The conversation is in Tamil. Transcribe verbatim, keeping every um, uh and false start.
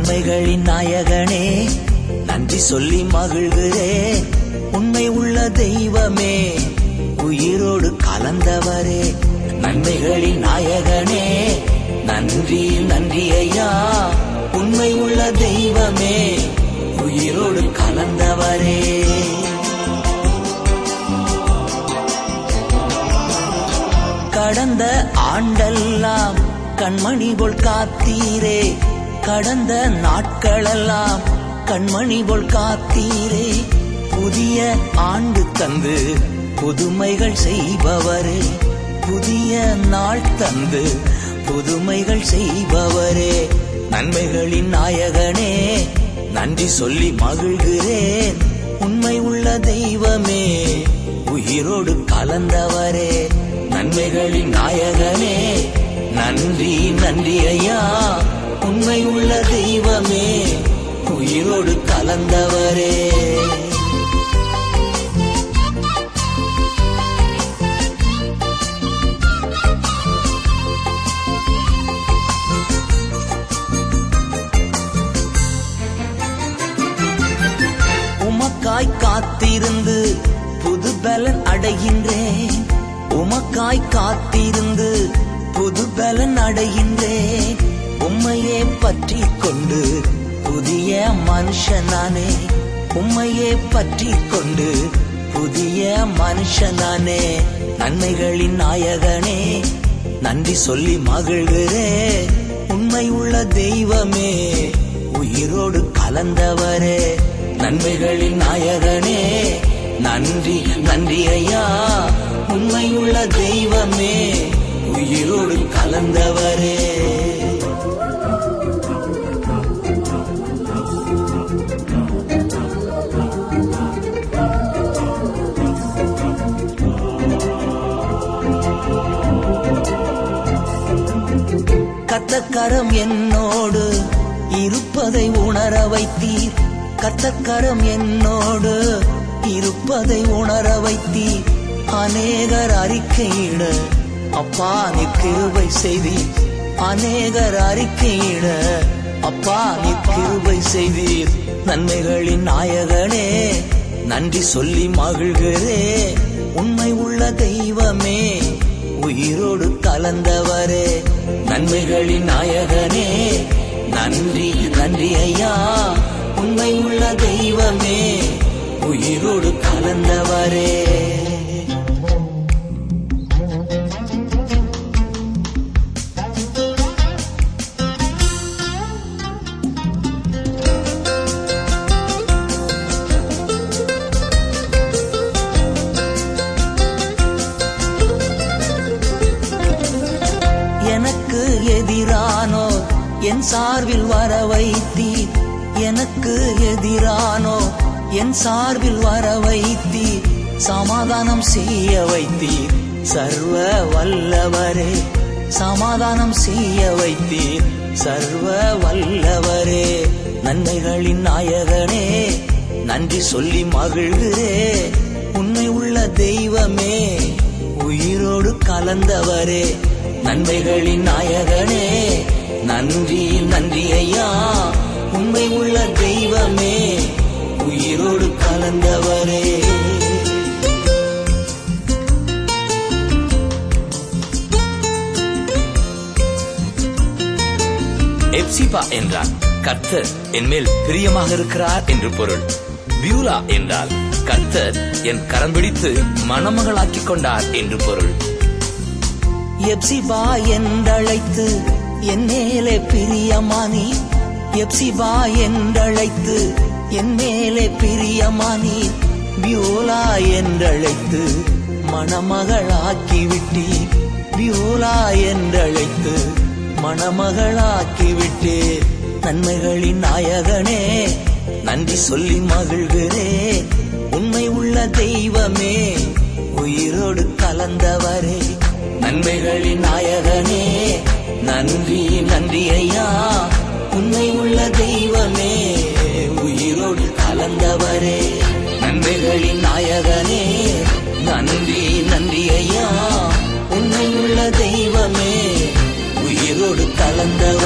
நன்மைகளின் நாயகனே நன்றி சொல்லி மகிழ்கிறேன். உண்மை உள்ள தெய்வமே உயிரோடு கலந்தவரே. நன்மைகளின் நாயகனே நன்றி நன்றி ஐயா. உண்மை உள்ள தெய்வமே உயிரோடு கலந்தவரே. கடந்த ஆண்டெல்லாம் கண்மணி போல் காத்தீரே. கடந்த நாட்களெல்லாம் கண்மணி போல் காத்தீரே. புதிய ஆண்டு தந்து புதுமைகள் செய்பவரே. புதிய நாள் தந்து புதுமைகள் செய்பவரே. நன்மைகளின் நாயகனே நன்றி சொல்லி மகிழ்கிறேன். உண்மை உள்ள தெய்வமே உயிரோடு கலந்தவரே. நன்மைகளின் நாயகனே நன்றி நன்றி ஐயா. உண்மை உள்ள தெய்வமே உயிரோடு கலந்தவரே. உமக்காய் காத்திருந்து புது பலன் அடைகின்றேன். உமக்காய் காத்திருந்து புது பலன் அடைகின்றேன். உம்மையே பற்றி கொண்டு புதிய மனுஷனானே. உம்மையே பற்றி கொண்டு புதிய மனுஷனானே. நன்மைகளின் நாயகனே நன்றி சொல்லி மகிழ்கிறேன். உண்மை உள்ள தெய்வமே உயிரோடு கலந்தவரே. நன்மைகளின் நாயகனே நன்றி நன்றி ஐயா. உண்மை உள்ள தெய்வமே உயிரோடு கலந்தவரே. கர்த்தக்கரம் என்னோடு இருப்பதை உணர வைத்தீர். கர்த்தக்கரம் என்னோடு இருப்பதை உணர வைத்தீர். அநேகர் அறிக்கையிட அப்பா நீ கிருபை செய்தீர். அநேகர் அறிக்கையிட அப்பா நீ கிருபை செய்தீர். நன்மைகளின் நாயகனே நன்றி சொல்லி மகிழ்கிறேன். உண்மை உள்ள தெய்வமே உயிரோடு கலந்தவரே. நன்மைகளின் நாயகனே நன்றி நன்றி ஐயா. உண்மை உள்ள தெய்வமே உயிரோடு கலந்தவரே. எனக்கு எதிரானோ என் சார்பில் வர வைத்தீர். எனக்கு எதிரானோ என் சார்பில் வர வைத்தீர். சமாதானம் செய்ய வைத்தீர் சர்வ வல்லவரே. சமாதானம் செய்ய வைத்தீர் சர்வ வல்லவரே. நன்மைகளின் நாயகனே நன்றி சொல்லி மகிழ்கிறேன். உண்மை உள்ள தெய்வமே உயிரோடு கலந்தவரே. நன்மைகளின் நாயகனே நன்றி நன்றி ஐயா. உண்மை உள்ள தெய்வமே உயிரோடு கலந்தவரே. எப்சிபா என்றால் கர்த்தர் என் மேல் பிரியமாக இருக்கிறார் என்று பொருள். பியூலா என்றால் கர்த்தர் என் கரம் பிடித்து மணமகளாக்கிக் கொண்டார் என்று பொருள். எப்சிபா என்றழைத்து என் மேலே பிரியமானி. எப்சிபா என்றழைத்து என் மேலே பிரியமானி. பியூலா என்றழைத்து மணமகளாக்கிவிட்டி. பியூலா என்றழைத்து மணமகளாக்கிவிட்டு. நன்மைகளின் நாயகனே நன்றி சொல்லி மகிழ்கிறேன். உண்மை உள்ள தெய்வமே உயிரோடு கலந்தவரே. நன்மைகளின் நாயகனே நன்றி நன்றி ஐயா. உண்மை உள்ள தெய்வமே உயிரோடு கலந்தவரே. நன்மைகளின் நாயகனே நன்றி நன்றி ஐயா. உண்மை உள்ள தெய்வமே உயிரோடு கலந்தவரே.